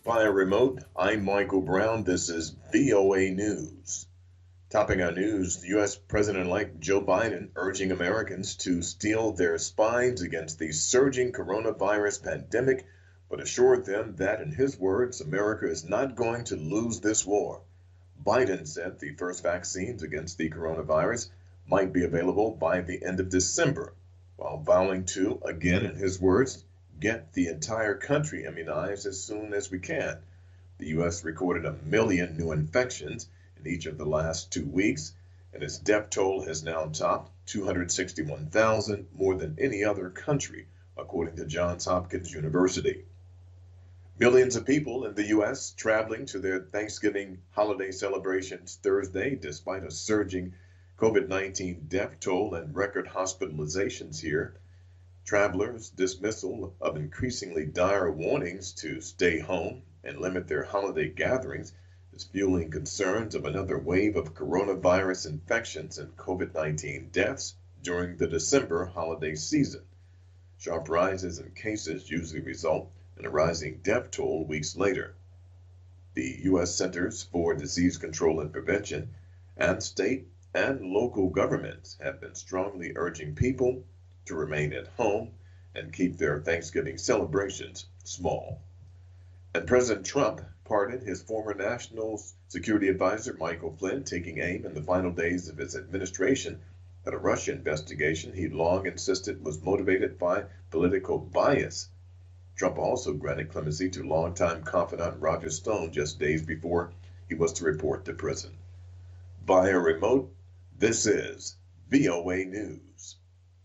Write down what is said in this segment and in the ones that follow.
Via remote, I'm Michael Brown. This is VOA News. Topping our news, the U.S. President-elect Joe Biden urging Americans to steel their spines against the surging coronavirus pandemic, but assured them that, in his words, America is not going to lose this war. Biden said the first vaccines against the coronavirus might be available by the end of December, while vowing to, again in his words, get the entire country immunized as soon as we can. The U.S. recorded 1 million new infections in each of the last 2 weeks, and its death toll has now topped 261,000, more than any other country, according to Johns Hopkins University. Millions of people in the U.S. traveling to their Thanksgiving holiday celebrations Thursday, despite a surging COVID-19 death toll and record hospitalizations here. Travelers' dismissal of increasingly dire warnings to stay home and limit their holiday gatherings is fueling concerns of another wave of coronavirus infections and COVID-19 deaths during the December holiday season. Sharp rises in cases usually result in a rising death toll weeks later. The U.S. Centers for Disease Control and Prevention and state and local governments have been strongly urging people to remain at home and keep their Thanksgiving celebrations small. And President Trump pardoned his former national security advisor, Michael Flynn, taking aim in the final days of his administration at a Russia investigation he long insisted was motivated by political bias. Trump also granted clemency to longtime confidant Roger Stone just days before he was to report to prison. Via remote, this is VOA News.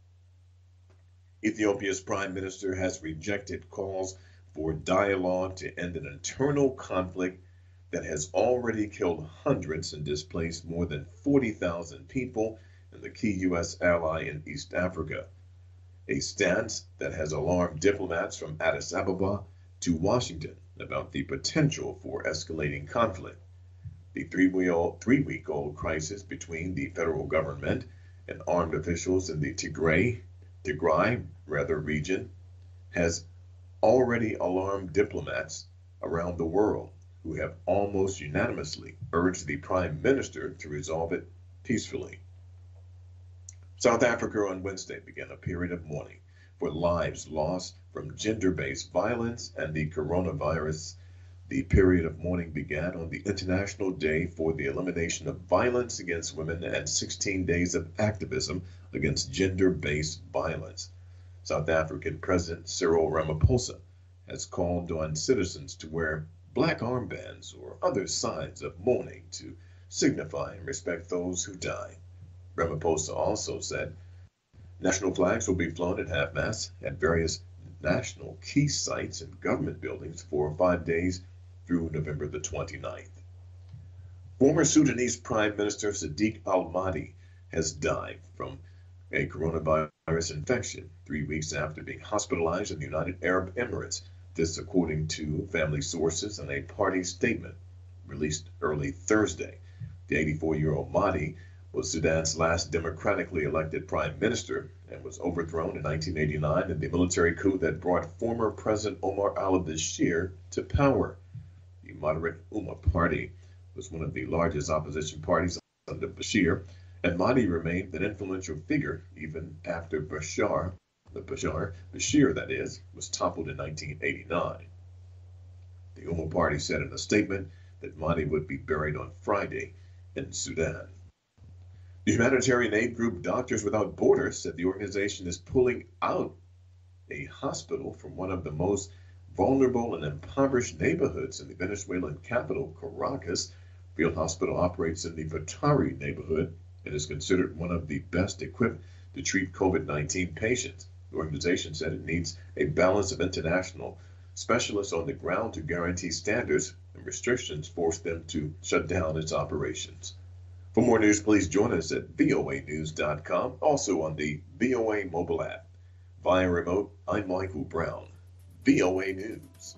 Ethiopia's prime minister has rejected calls for dialogue to end an internal conflict that has already killed hundreds and displaced more than 40,000 people in the key U.S. ally in East Africa, a stance that has alarmed diplomats from Addis Ababa to Washington about the potential for escalating conflict. The three-week-old crisis between the federal government and armed officials in the Tigray region has already alarmed diplomats around the world who have almost unanimously urged the prime minister to resolve it peacefully. South Africa on Wednesday began a period of mourning for lives lost from gender-based violence and the coronavirus. The period of mourning began on the International Day for the Elimination of Violence Against Women and 16 days of activism against gender-based violence. South African President Cyril Ramaphosa has called on citizens to wear black armbands or other signs of mourning to signify and respect those who died. Ramaphosa also said national flags will be flown at half-mast at various national key sites and government buildings for 5 days through November the 29th. Former Sudanese Prime Minister Sadiq al-Mahdi has died from a coronavirus infection 3 weeks after being hospitalized in the United Arab Emirates. This according to family sources in a party statement released early Thursday. The 84-year-old Mahdi was Sudan's last democratically elected prime minister and was overthrown in 1989 in the military coup that brought former President Omar al-Bashir to power. The moderate Umma Party was one of the largest opposition parties under Bashir, and Mahdi remained an influential figure even after Bashir, that is, was toppled in 1989. The Umma Party said in a statement that Mahdi would be buried on Friday in Sudan. The humanitarian aid group Doctors Without Borders said the organization is pulling out a hospital from one of the most vulnerable and impoverished neighborhoods in the Venezuelan capital, Caracas. Field Hospital operates in the Vatari neighborhood and is considered one of the best equipped to treat COVID-19 patients. The organization said it needs a balance of international specialists on the ground to guarantee standards, and restrictions force them to shut down its operations. For more news, please join us at voanews.com, also on the VOA mobile app. Via remote, I'm Michael Brown, VOA News.